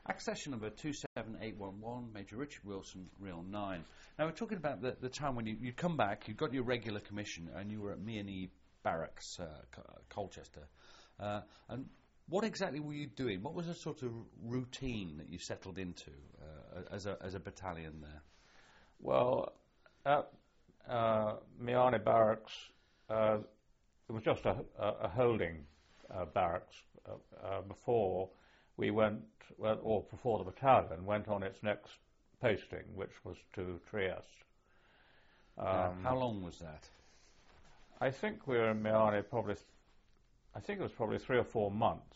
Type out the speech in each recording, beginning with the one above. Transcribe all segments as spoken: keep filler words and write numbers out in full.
Accession number two seven eight one one, Major Richard Wilson, Real nine. Now we're talking about the, the time when you, you'd come back, you'd got your regular commission, and you were at Mearney Barracks, uh, Colchester. Uh, and what exactly were you doing? What was the sort of routine that you settled into uh, as, a, as a battalion there? Well, at uh, Mearney Barracks, uh, it was just a, a, a holding uh, barracks uh, uh, before we went, well, or before the battalion went on its next posting, which was to Trieste. Um, uh, how long was that? I think we were in Mearney probably, th I think it was probably three or four months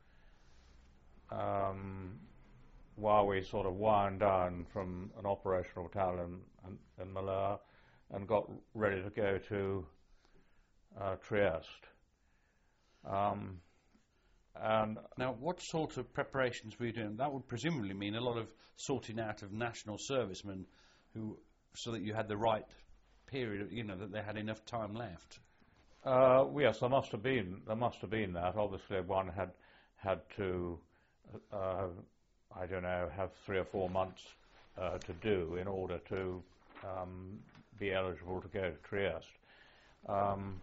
um, while we sort of wound down from an operational battalion in, in Malur and got ready to go to uh, Trieste. Um, And now, what sort of preparations were you doing? That would presumably mean a lot of sorting out of national servicemen, who, so that you had the right period, you know, that they had enough time left. Uh, yes, there must have been. There must have been that. Obviously, one had had to, uh, I don't know, have three or four months uh, to do in order to um, be eligible to go to Trieste. Um,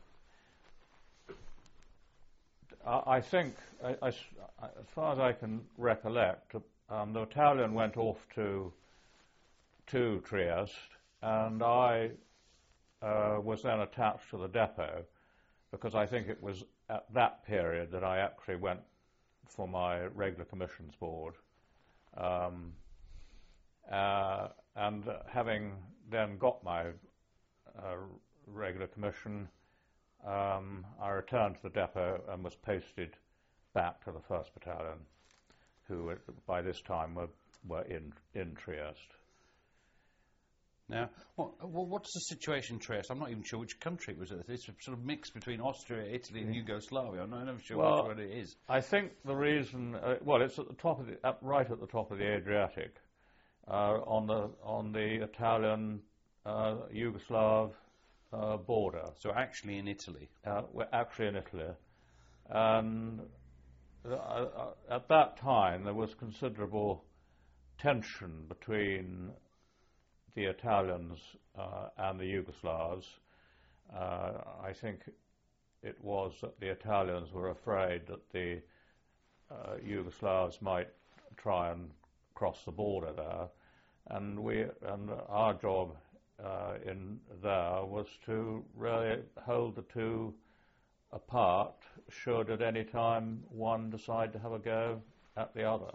I think, I, I, as far as I can recollect, um, the battalion went off to to Trieste, and I uh, was then attached to the depot, because I think it was at that period that I actually went for my regular commissions board. Um, uh, and having then got my uh, regular commission, Um, I returned to the depot and was posted back to the first Battalion, who by this time were, were in, in Trieste. Now, what, what's the situation in Trieste? I'm not even sure which country it was. It's a sort of mix between Austria, Italy and Yugoslavia. I'm not even sure well, which one it is. I think the reason, uh, well, it's at the top of the, up, right at the top of the Adriatic, uh, on the on the Italian, uh, Yugoslav Uh, border. So actually in Italy? Uh, we're actually in Italy. And uh, uh, at that time there was considerable tension between the Italians uh, and the Yugoslavs. Uh, I think it was that the Italians were afraid that the uh, Yugoslavs might try and cross the border there. And we, and our job Uh, in there was to really hold the two apart, should at any time one decide to have a go at the other.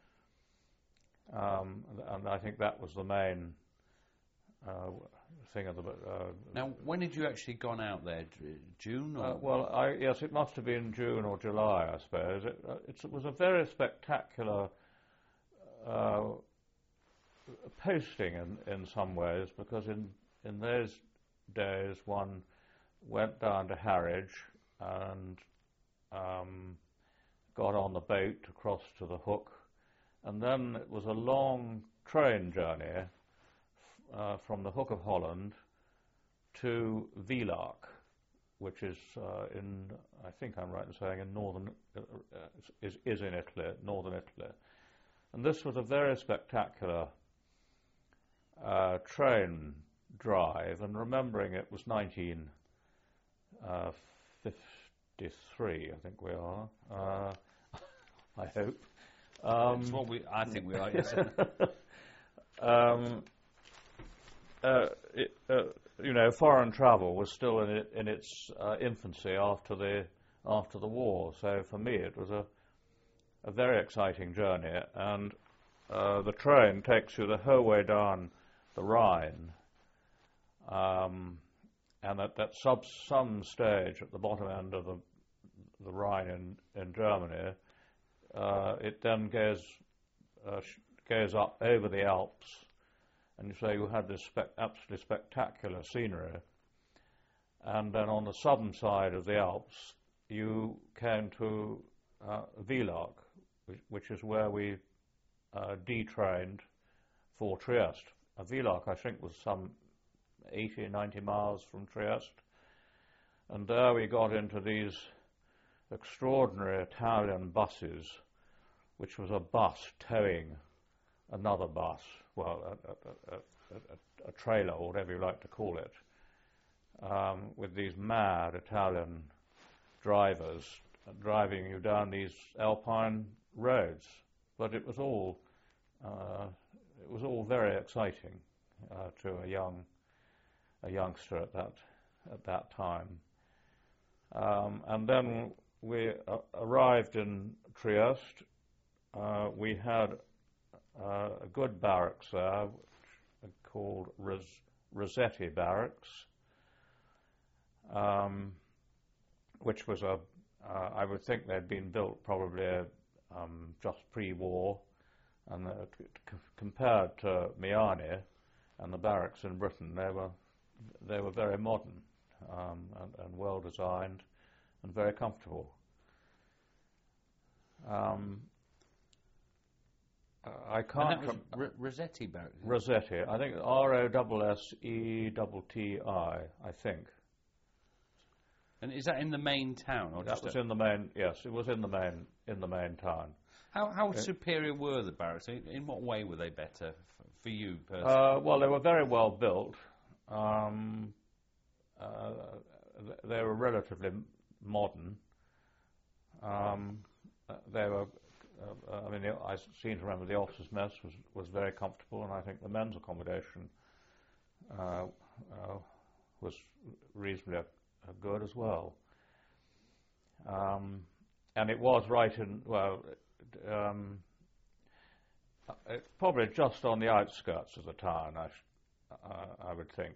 Um, and I think that was the main uh, thing of the. Uh, now, when did you actually gone out there? June? Or uh, well, I, yes, it must have been June or July, I suppose. It, uh, it's, it was a very spectacular Uh, posting in, in some ways, because in, in those days one went down to Harwich and um, got on the boat to cross to the Hook, and then it was a long train journey uh, from the Hook of Holland to Villach, which is uh, in, I think I'm right in saying, in northern, uh, is, is in Italy, northern Italy. And this was a very spectacular Uh, train drive, and remembering it was nineteen fifty-three, I think we are. Uh, I hope. Um, It's what we, I think we are. Yes. um, uh, it, uh, you know, foreign travel was still in, it, in its uh, infancy after the after the war. So for me, it was a a very exciting journey, and uh, the train takes you the whole way down the Rhine, um, and at that sub some stage at the bottom end of the the Rhine in in Germany, uh, it then goes uh, goes up over the Alps, and so you had this spe absolutely spectacular scenery. And then on the southern side of the Alps, you came to uh, Villach, which, which is where we uh, detrained for Trieste. Uh, Villach, I think, was some eighty, ninety miles from Trieste. And there we got into these extraordinary Italian buses which was a bus towing another bus, well, a, a, a, a, a trailer, or whatever you like to call it, um, with these mad Italian drivers driving you down these alpine roads. But it was all uh, it was all very exciting uh, to a young a youngster at that at that time. Um, and then we uh, arrived in Trieste. Uh, we had uh, a good barracks there called Ros- Rossetti Barracks, um, which was a, uh, I would think they'd been built probably um, just pre-war, and uh, c- compared to Miani and the barracks in Britain, they were they were very modern um, and, and well designed and very comfortable. Um, I can't. And that was R- Rossetti Barracks. Rossetti, I think R O S S E T T I, I think. And is that in the main town, or that just was a in the main? Yes, it was in the main in the main town. How how uh, superior were the barracks? In, in what way were they better f- for you personally? Uh, well, they were very well built. Um, uh, th- they were relatively m- modern. Um, uh, they were. Uh, I mean, the, I seem to remember the officers' mess was, was very comfortable, and I think the men's accommodation uh, uh, was reasonably uh, good as well. Um, and it was right in, well, um, it's probably just on the outskirts of the town, I, sh- uh, I would think.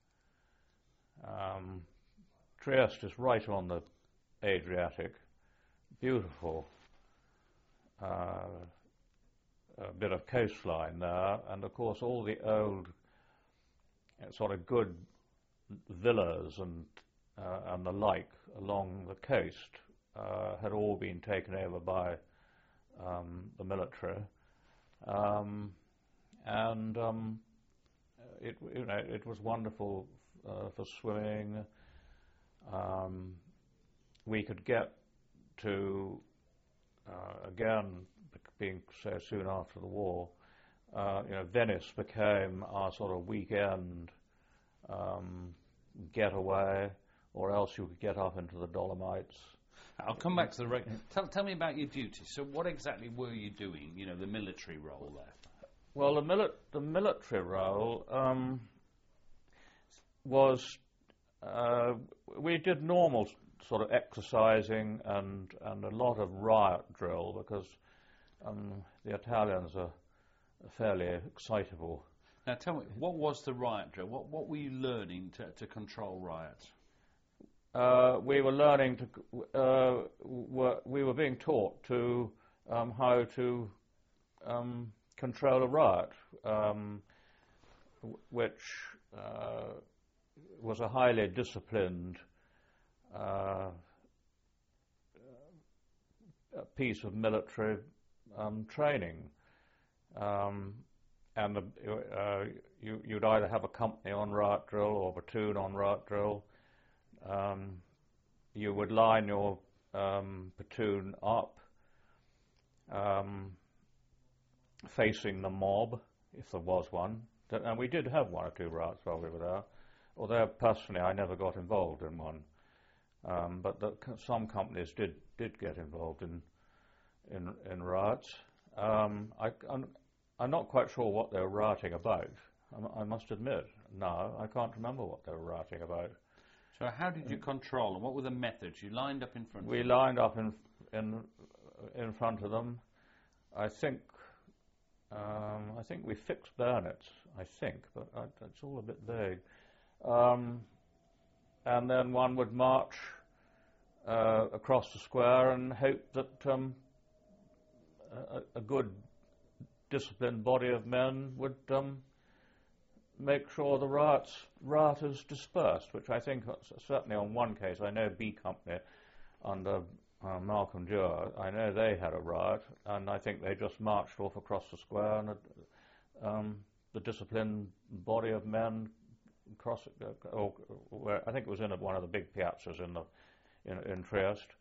Um, Trieste is right on the Adriatic, beautiful. Uh, a bit of coastline there, and of course all the old uh, sort of good villas and uh, and the like along the coast uh, had all been taken over by um, the military, um, and um, it you know it was wonderful uh, for swimming. Um, we could get to Uh, again, being so soon after the war, uh, you know, Venice became our sort of weekend um, getaway, or else you could get up into the Dolomites. I'll come back to the... Reg- tell, tell me about your duties. So what exactly were you doing, you know, the military role there? Well, the, mili- the military role um, was... Uh, we did normal sort of exercising and, and a lot of riot drill, because um, the Italians are fairly excitable. Now tell me, what was the riot drill? What what were you learning to, to control riots? Uh, we were learning to, uh, were, we were being taught to um, how to um, control a riot, um, w- which uh, was a highly disciplined Uh, a piece of military um, training, um, and the, uh, you, you'd either have a company on riot drill or a platoon on riot drill. Um, you would line your um, platoon up, um, facing the mob, if there was one. And we did have one or two riots while we were there, although personally I never got involved in one. Um, but the, some companies did, did get involved in in, in riots. Um, I, I'm, I'm not quite sure what they were rioting about. I, I must admit, no, I can't remember what they were rioting about. So how did you control them? What were the methods? You lined up in front We of them? lined up in in in front of them. I think um, I think we fixed bayonets. I think, but I, it's all a bit vague. Um, and then one would march uh, across the square and hope that um, a, a good, disciplined body of men would um, make sure the riots, rioters dispersed, which I think, certainly on one case, I know B Company under uh, Malcolm Dewar, I know they had a riot, and I think they just marched off across the square, and uh, um, the disciplined body of men across, uh, or, where, I think it was in a, one of the big piazzas in the in, in Trieste,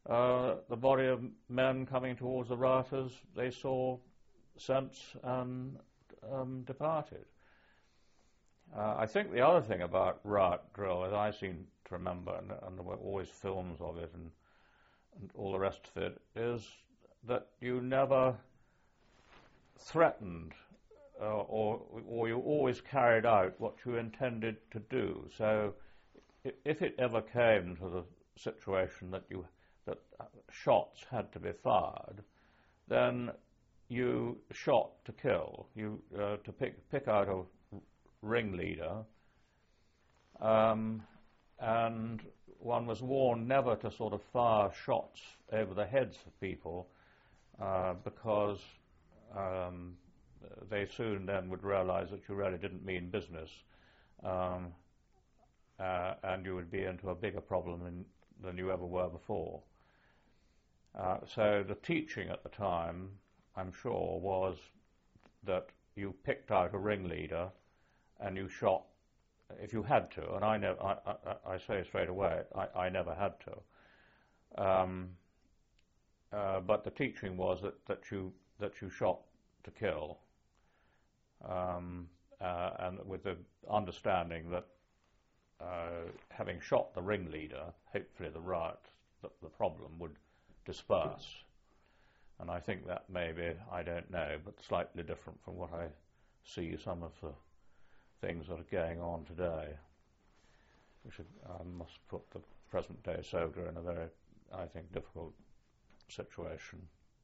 uh, the body of men coming towards the rioters, they saw sense and um, departed. Uh, I think the other thing about riot drill, as I seem to remember, and, and there were always films of it and, and all the rest of it, is that you never threatened uh, or, or you always carried out what you intended to do. So if it ever came to the situation that you that shots had to be fired, then you shot to kill, you uh, to pick pick out a ringleader, um, and one was warned never to sort of fire shots over the heads of people uh, because um, they soon then would realize that you really didn't mean business, um, uh, and you would be into a bigger problem in, than you ever were before. Uh, so the teaching at the time, I'm sure, was that you picked out a ringleader and you shot if you had to, and I, never, I, I, I say straight away, I, I never had to. Um, uh, but the teaching was that, that you that you shot to kill, um, uh, and with the understanding that uh, having shot the ringleader, hopefully the riot, the, the problem would disperse. And I think that may be, I don't know, but slightly different from what I see some of the things that are going on today, which uh, must put the present-day soldier in a very, I think, difficult situation.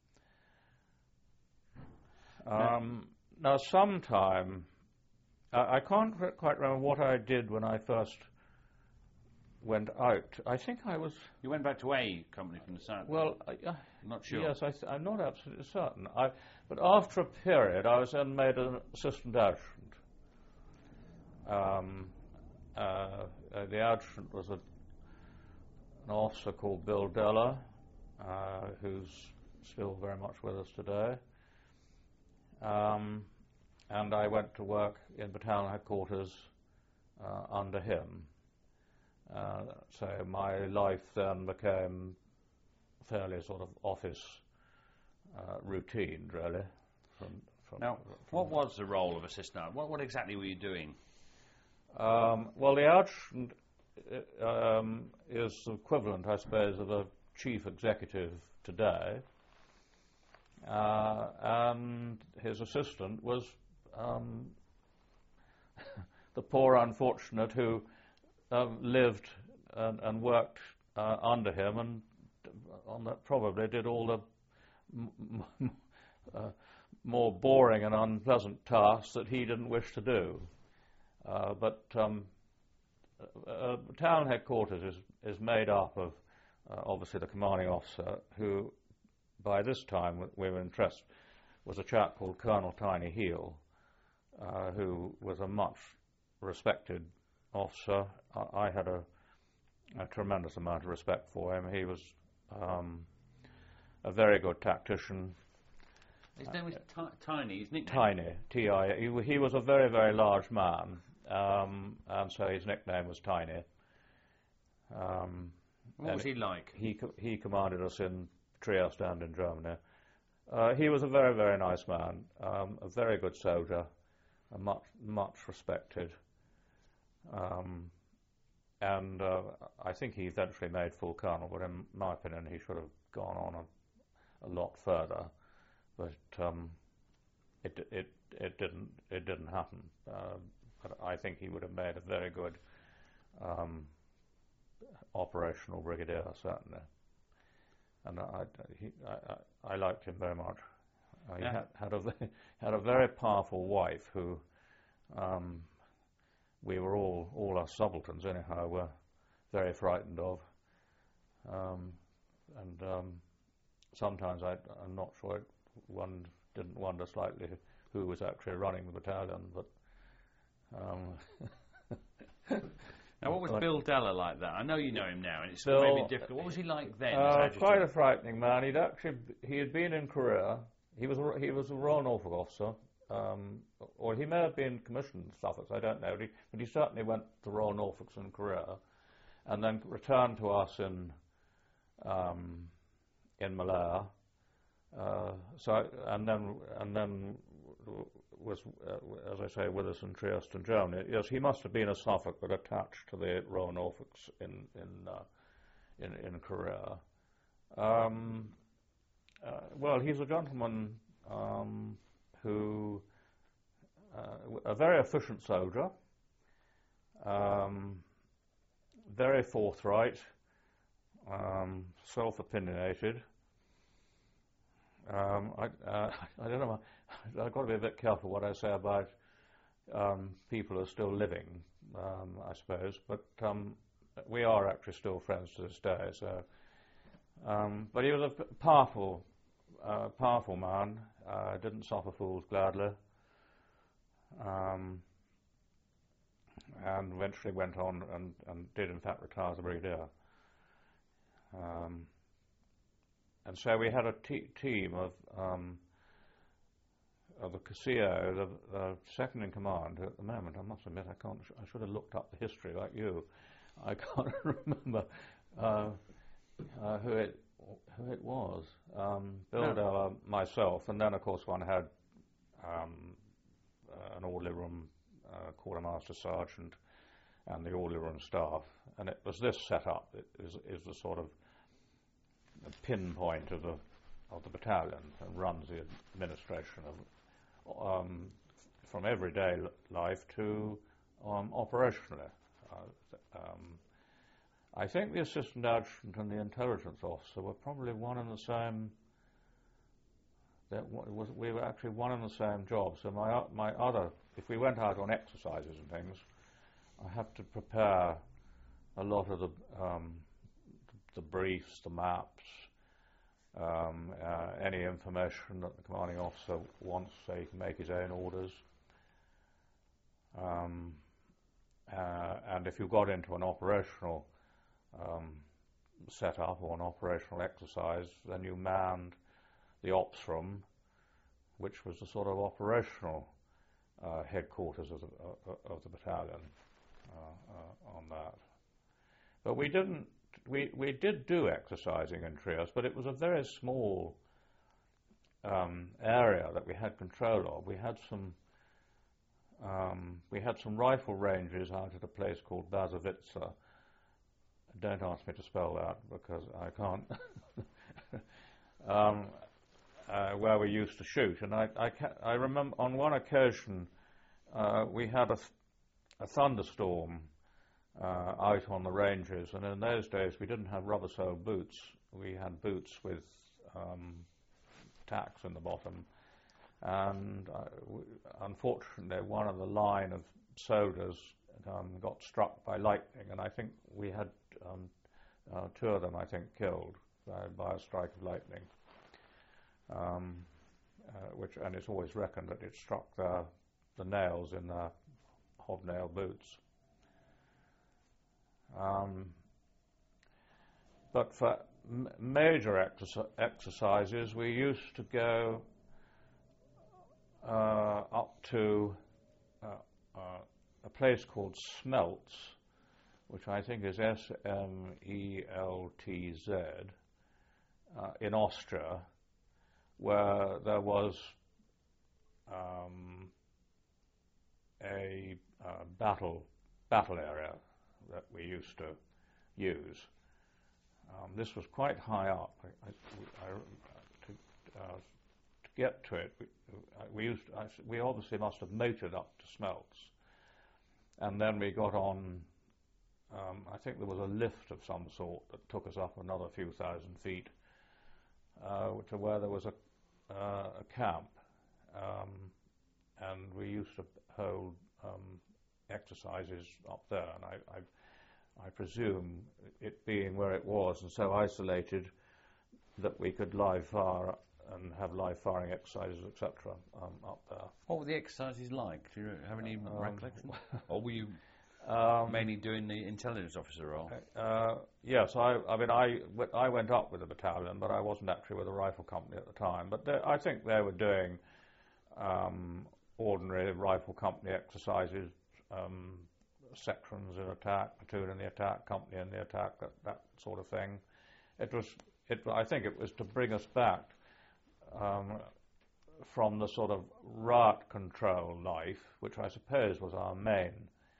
Um, now, sometime, I, I can't re- quite remember what I did when I first went out. I think I was... You went back to A Company from the south? Well, I, I, I'm not sure. Yes, I th- I'm not absolutely certain. I, but after a period, I was then made an assistant adjutant. Um, uh, uh, the adjutant was a, an officer called Bill Deller, uh, who's still very much with us today. Um, and I went to work in battalion headquarters uh, under him. Uh, so my life then became fairly sort of office uh, routine, really. From, from now, from what was the role of assistant? What, what exactly were you doing? Um, well, the adjutant uh, um, is the equivalent, I suppose, of a chief executive today, uh, and his assistant was um, the poor unfortunate who uh, lived and, and worked uh, under him, and on that probably did all the m- m- uh, more boring and unpleasant tasks that he didn't wish to do. Uh, but um, uh, town headquarters is, is made up of uh, obviously the commanding officer, who by this time we were impressed was a chap called Colonel Tiny Heel, uh, who was a much respected officer. I, I had a, a tremendous amount of respect for him. He was um, a very good tactician. His name was uh, Tiny, his nickname? Tiny, T I. He, he was a very, very large man. Um, and so his nickname was Tiny. Um, what was he like? He co- he commanded us in Trieste and in Germany. Uh, he was a very, very nice man, um, a very good soldier, a much, much respected. Um, and uh, I think he eventually made full colonel, but in my opinion he should have gone on a, a lot further. But um, it, it, it, didn't, it didn't happen. Uh, But I think he would have made a very good um, operational brigadier, certainly. And I, he, I, I liked him very much. Uh, he yeah. had, had, a, had a very powerful wife who um, we were all, all our subalterns anyhow, were very frightened of. Um, and um, sometimes I, I'm not sure, it, one didn't wonder slightly who was actually running the battalion, but Um, now, what was Bill Deller like that? I know you know him now, and it's Bill, maybe difficult. What was he like then? Uh, quite a frightening man. He'd actually he had been in Korea. He was a, he was a Royal Norfolk officer, um, or he may have been commissioned in Suffolk. I don't know, but he, but he certainly went to Royal Norfolks in Korea, and then returned to us in um, in Malaya. Uh, so I, and then and then was uh, as I say with us in Trieste in Germany. Yes, he must have been a Suffolk but attached to the Royal Norfolks in in uh, in, in Korea. Um, uh, well, he's a gentleman um, who uh, a very efficient soldier, um, very forthright, um, self-opinionated. Um, I, uh, I don't know. I've got to be a bit careful what I say about um, people who are still living, um, I suppose. But um, we are actually still friends to this day. So, um, but he was a p- powerful, uh, powerful man. Uh, didn't suffer fools gladly, um, and eventually went on and, and did in fact retire as a brigadier. Um, And so we had a t- team of um, of the C C O, the, the second in command. At the moment, I must admit, I can't. I should have looked up the history like you. I can't remember uh, uh, who it who it was. Um, Bill No. Della, myself, and then of course one had um, uh, an orderly room uh, quartermaster sergeant and the orderly room staff, and it was this setup. It is, is the sort of the pinpoint of the of the battalion and runs the administration of um, from everyday life to um, operationally. Uh, um, I think the assistant adjutant and the intelligence officer were probably one and the same. That was, we were actually one and the same job. So my my other, if we went out on exercises and things, I have to prepare a lot of the um, the briefs, the maps, um, uh, any information that the commanding officer wants so he can make his own orders. Um, uh, and if you got into an operational um, setup or an operational exercise, then you manned the ops room, which was the sort of operational uh, headquarters of the, uh, of the battalion uh, uh, on that. But we didn't. We, we did do exercising in Trieste, but it was a very small um, area that we had control of. We had some um, we had some rifle ranges out at a place called Bazovica. Don't ask me to spell that because I can't. um, uh, where we used to shoot, and I I, ca- I remember on one occasion uh, we had a, th- a thunderstorm. Uh, out on the ranges, and in those days we didn't have rubber-soled boots. We had boots with um, tacks in the bottom, and uh, w- unfortunately one of the line of soldiers um, got struck by lightning, and I think we had um, uh, two of them, I think, killed by, by a strike of lightning. Um, uh, which, and it's always reckoned that it struck the, the nails in their hobnail boots. Um, but for m- major exerci- exercises, we used to go uh, up to uh, uh, a place called Smeltz, which I think is S M E L T Z, uh, in Austria, where there was um, a uh, battle battle area that we used to use. Um, this was quite high up. I, I, I, to, uh, to get to it, we, we used to, I, we obviously must have motored up to Smeltz, and then we got on. Um, I think there was a lift of some sort that took us up another few thousand feet uh, to where there was a, uh, a camp, um, and we used to hold um, exercises up there, and I, I I presume it being where it was and so isolated that we could live fire and have live firing exercises, et cetera, um, up there. What were the exercises like? Do you have any Um, recollection? Or were you um, mainly doing the intelligence officer role? Uh, yes, I, I mean, I, w- I went up with the battalion, but I wasn't actually with the rifle company at the time. But they, I think they were doing um, ordinary rifle company exercises, um, sections in attack, platoon in the attack, company in the attack, that, that sort of thing. it was, it, I think it was to bring us back um, from the sort of riot control life, which I suppose was our main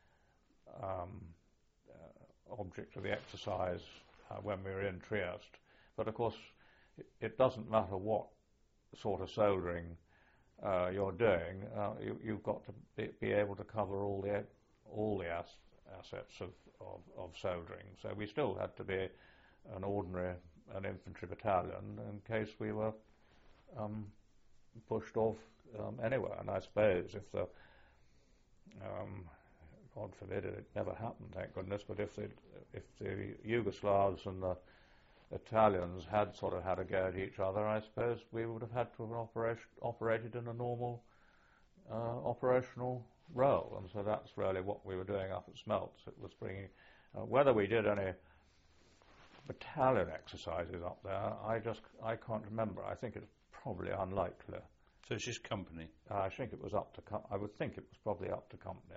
um, uh, object of the exercise uh, when we were in Trieste. But of course, it, it doesn't matter what sort of soldering uh, you're doing. Uh, you, you've got to be, be able to cover all the all the as, assets of, of, of soldering. So we still had to be an ordinary an infantry battalion in case we were um, pushed off um, anywhere. And I suppose if the um, God forbid it, it never happened, thank goodness. But if the if the Yugoslavs and the Italians had sort of had a go at each other, I suppose we would have had to have operation, operated in a normal uh, operational role. And so that's really what we were doing up at Smelts. It was bringing, uh, whether we did any battalion exercises up there, I just I can't remember. I think it's probably unlikely. So it's just company. Uh, I think it was up to. Com- I would think it was probably up to company.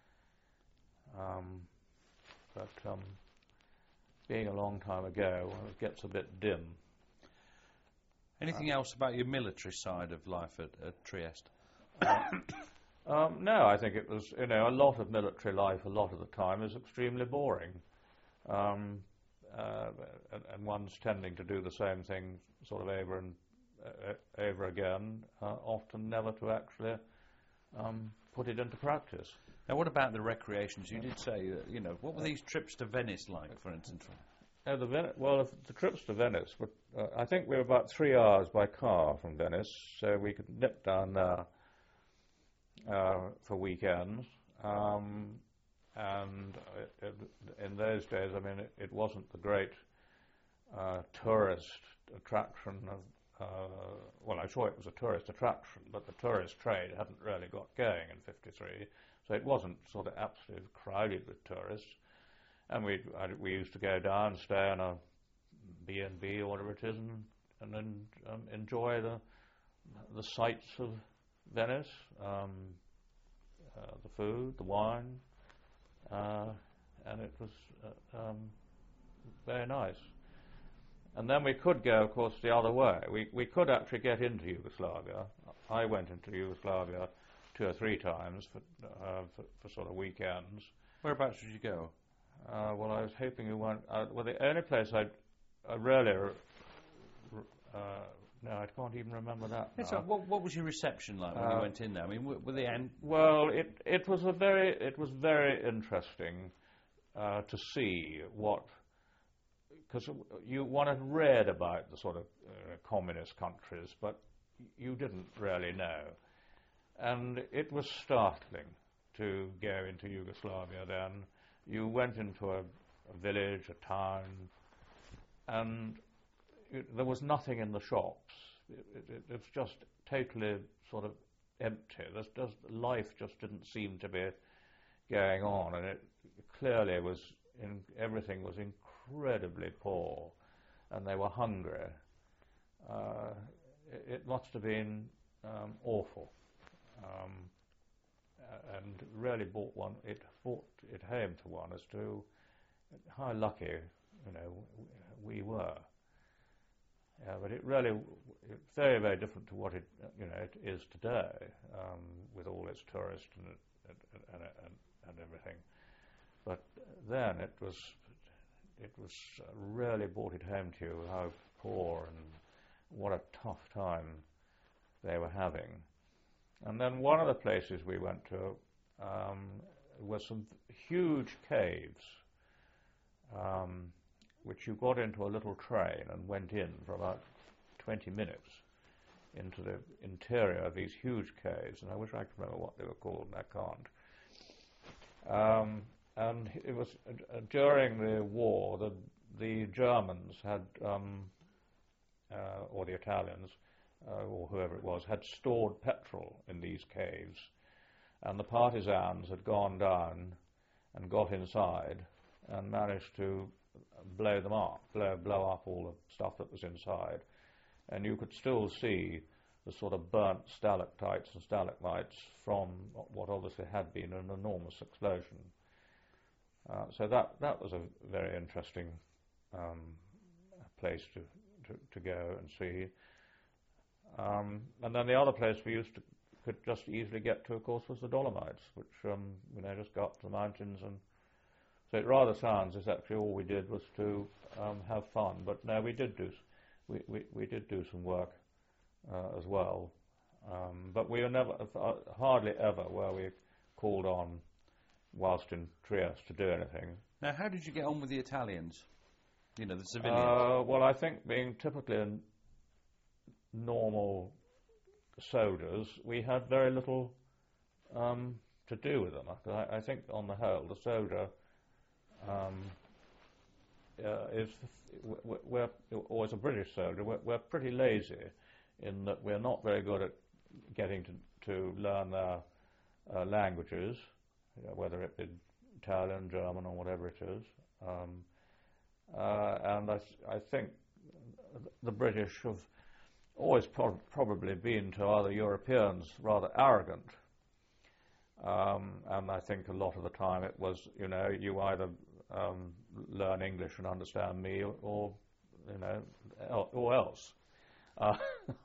Um, but. Um, Being a long time ago, it gets a bit dim. Anything uh, else about your military side of life at, at Trieste? Uh, um, no, I think it was, you know, a lot of military life a lot of the time is extremely boring. Um, uh, and, and one's tending to do the same thing sort of over and uh, over again, uh, often never to actually um, put it into practice. Now, what about the recreations? You did say, uh, you know, what were these trips to Venice like, for instance? Uh, the Ven- well, if the trips to Venice, were, uh, I think we were about three hours by car from Venice, so we could nip down there uh, for weekends. Um, and it, it, in those days, I mean, it, it wasn't the great uh, tourist attraction of, uh, well, I'm sure it was a tourist attraction, but the tourist trade hadn't really got going in fifty-three. So it wasn't sort of absolutely crowded with tourists. And we we used to go down, stay in a B and B or whatever it is, and, and then um, enjoy the the sights of Venice, um, uh, the food, the wine, uh, and it was uh, um, very nice. And then we could go, of course, the other way. We we could actually get into Yugoslavia. I went into Yugoslavia two or three times for, uh, for, for sort of weekends. Whereabouts did you go? Uh, well, I was hoping you weren't. Uh, well, the only place I, I really, uh, no, I can't even remember that. Yes, now. So what, what was your reception like when uh, you went in there? I mean, were, were they? An- well, it it was a very it was very interesting uh, to see what, because you one had read about the sort of uh, communist countries, but you didn't really know. And it was startling to go into Yugoslavia then. You went into a, a village, a town, and it, there was nothing in the shops. It, it, it was just totally sort of empty. There's just, life just didn't seem to be going on, and it clearly was, in, everything was incredibly poor, and they were hungry. Uh, it, it must have been um, awful. Um, and really brought one, it brought it home to one as to how lucky, you know, we were. Yeah, but it really, it's very, very different to what it, you know, it is today, um, with all its tourists and and, and and and everything. But then it was, it was really brought it home to you how poor and what a tough time they were having. And then one of the places we went to um, was some huge caves, um, which you got into a little train and went in for about twenty minutes into the interior of these huge caves. And I wish I could remember what they were called, and I can't. Um, and it was uh, during the war, the, the Germans had, um, uh, or the Italians, Uh, or whoever it was, had stored petrol in these caves, and the partisans had gone down and got inside and managed to blow them up, blow, blow up all the stuff that was inside, and you could still see the sort of burnt stalactites and stalagmites from what obviously had been an enormous explosion. Uh, so that that was a very interesting um, place to, to, to go and see. Um, and then the other place we used to could just easily get to, of course, was the Dolomites, which um, you know just go up to the mountains, and so it rather sounds as actually all we did was to um, have fun. But no, we did do we we, we did do some work uh, as well. Um, but we were never uh, hardly ever were we called on whilst in Trieste to do anything. Now, how did you get on with the Italians? You know, the civilians. Uh, well, I think being typically a normal soldiers, we had very little um, to do with them. I, I think, on the whole, the soldier um, uh, is, we're, or as a British soldier, we're, we're pretty lazy in that we're not very good at getting to, to learn their uh, languages, you know, whether it be Italian, German, or whatever it is. Um, uh, and I, I think the British have always pro probably been to other Europeans rather arrogant, um, and I think a lot of the time it was, you know, you either um, learn English and understand me, or, or you know, el or else. Uh,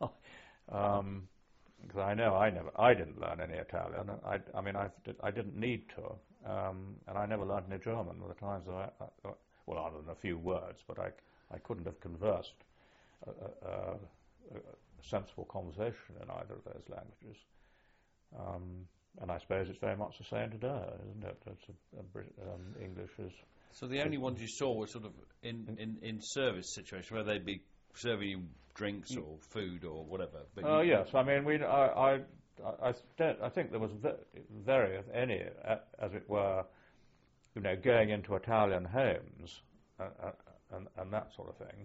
um, because I know I never, I didn't learn any Italian. I, I mean, I, did, I didn't need to, um, and I never learned any German. At the times that I, I, well, other than a few words, but I, I couldn't have conversed Uh, uh, a sensible conversation in either of those languages. Um, and I suppose it's very much the same today, isn't it? It's a, a Brit um, English is... So the only ones you saw were sort of in, in, in service situations where they'd be serving you drinks or food or whatever. Oh, uh, yes. I mean, we, I, I, I, I think there was very, if any, as it were, you know, going into Italian homes uh, and, and that sort of thing.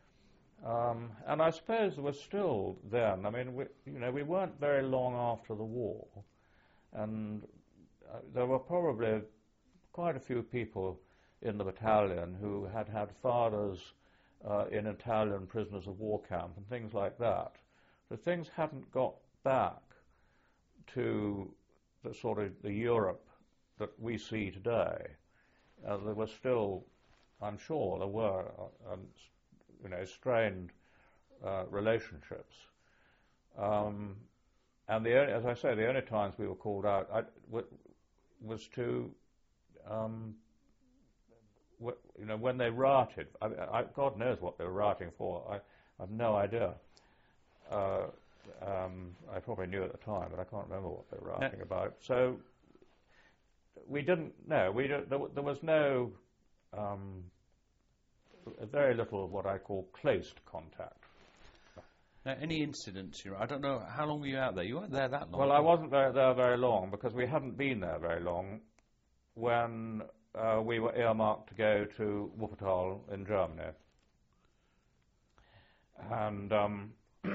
Um, and I suppose there was still then, I mean, we, you know, we weren't very long after the war, and uh, there were probably quite a few people in the battalion who had had fathers uh, in Italian prisoners of war camp and things like that. So things hadn't got back to the sort of the Europe that we see today. Uh, there was still, I'm sure, there were uh, um, you know, strained uh, relationships. Um, and the only, as I say, the only times we were called out I, w was to, um, w you know, when they rioted. I, I, God knows what they were rioting for. I, I have no idea. Uh, um, I probably knew at the time, but I can't remember what they were rioting no. about. So we didn't know. We don't, there, there was no. Um, very little of what I call closed contact. Now, any incidents? You know, I don't know, how long were you out there? You weren't there that long. Well, I wasn't there, there very long because we hadn't been there very long when uh, we were earmarked to go to Wuppertal in Germany. And um,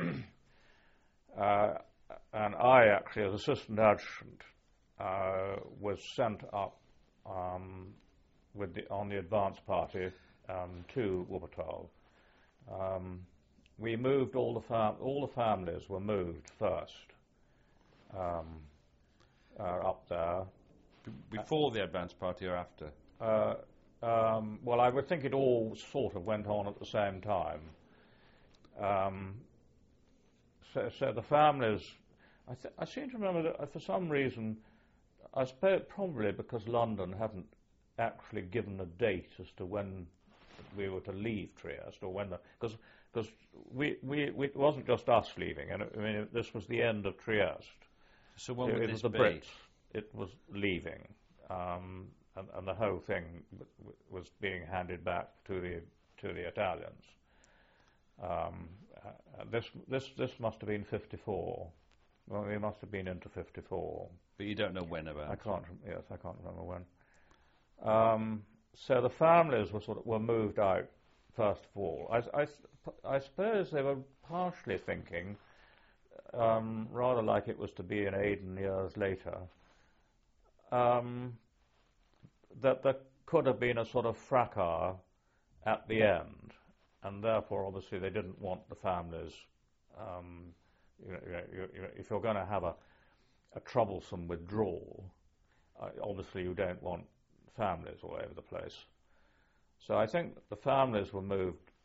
uh, and I actually, as assistant adjutant, uh, was sent up um, with the, on the advance party Um, to Wuppertal. Um, we moved all the fam all the families were moved first um, uh, up there. Before the advance party or after? Uh, um, well, I would think it all sort of went on at the same time. Um, so, so the families, I, th I seem to remember that uh, for some reason, I suppose probably because London hadn't actually given a date as to when we were to leave Trieste, or when the, because because we, we, we it wasn't just us leaving, and it, I mean it, this was the end of Trieste. So when it, would it this was the be? Brits. It was leaving, um, and, and the whole thing w w was being handed back to the to the Italians. Um, uh, this this this must have been fifty-four. Well, we must have been into fifty-four. But you don't know when about? I can't. Yes, I can't remember when. Um, So the families were sort of were moved out first of all. I, I, I suppose they were partially thinking, um, rather like it was to be in Aden years later, um, that there could have been a sort of fracas at the end, and therefore obviously they didn't want the families. Um, you know, you, you, if you're going to have a, a troublesome withdrawal, uh, obviously you don't want families all over the place. So I think the families were moved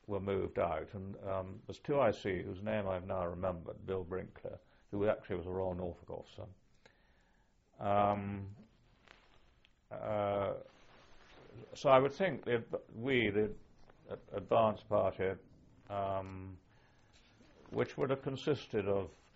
were moved out, and um, there's two I C whose name I've now remembered, Bill Brinkler, who actually was a Royal Norfolk officer. Um, uh, so I would think that we, the advance party, um, which would have consisted of